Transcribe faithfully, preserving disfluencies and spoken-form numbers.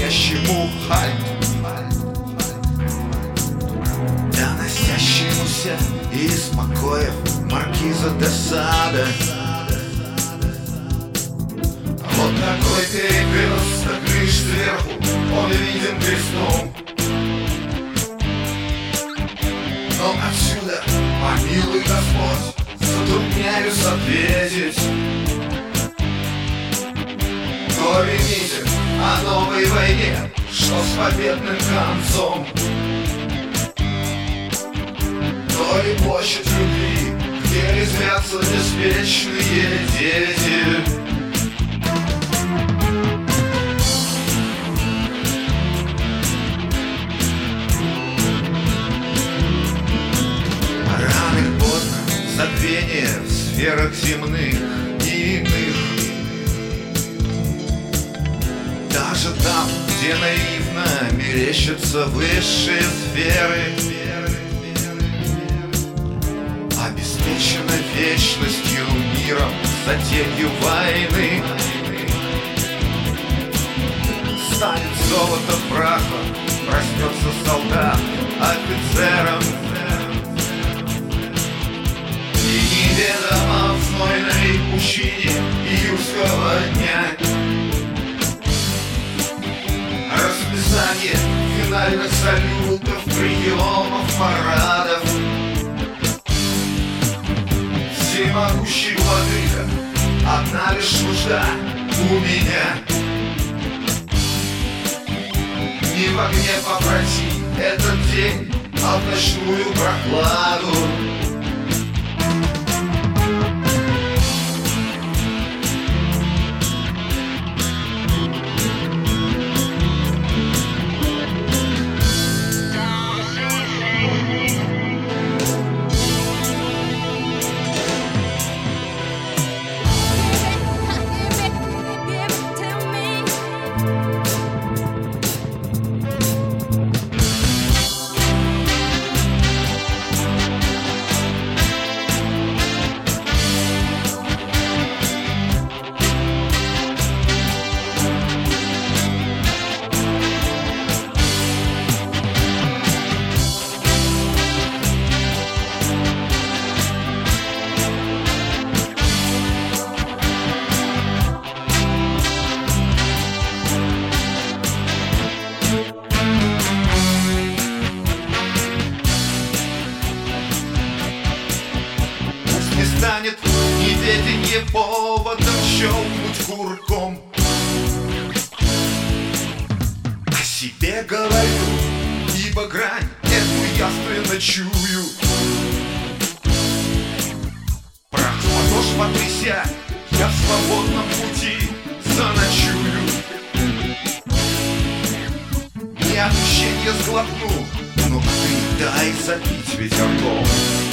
по-настоящему хальт, доносящемуся из покоев маркиза де Сада. Вот такой перекресток, лишь сверху он виден крестом. Но отсюда, помилуй Господь, затрудняюсь ответить. То ли митинг о новой войне, что с победным концом, то ли площадь любви, где резвятся беспечные дети. Рано или поздно забвение в сферах земных и иных. Даже там, где наивно мерещатся высшие сферы, обеспечена вечностью миром за тенью войны. Станет золото прахом, проснется солдат офицером, и неведомо в знойной пучине июльского дня расписание финальных салютов, приемов, парадов. Всемогущий владыка, одна лишь нужда у меня: не в огне попроси этот день, а в ночную прохладу. Станет неведенье поводом щелкнуть курком. О себе говорю, ибо грань эту явственно чую. Прах ладошь потряся, я в свободном пути заночую. Не от мщения сглотну, но ты дай запить ветерком.